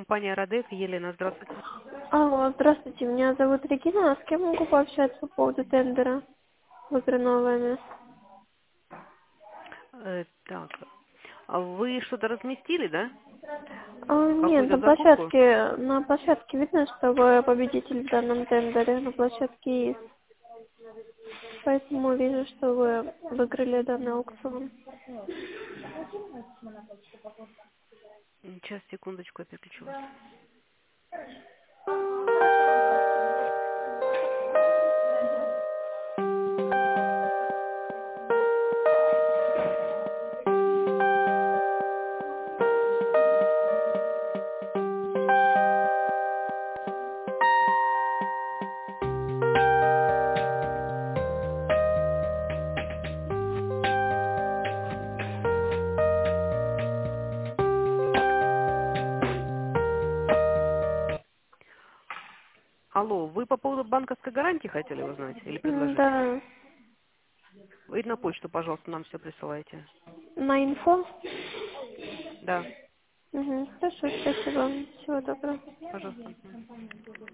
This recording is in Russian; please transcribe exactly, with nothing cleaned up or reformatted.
компания Родек, Елена, здравствуйте. Алло, здравствуйте, меня зовут Регина, а с кем могу пообщаться по поводу тендера в игры новое место? Э, так, а вы что-то разместили, да? А, нет, Какую-то на закупку? площадке, на площадке видно, что вы победитель в данном тендере, на площадке есть. Поэтому вижу, что вы выиграли данный аукцион. М, Сейчас, секундочку, я переключу вас. Алло, вы по поводу банковской гарантии хотели узнать или М, предложить? Да, Вы на почту, пожалуйста, нам все присылайте. на инфо? Да, Угу, хорошо, спасибо, всего доброго. пожалуйста.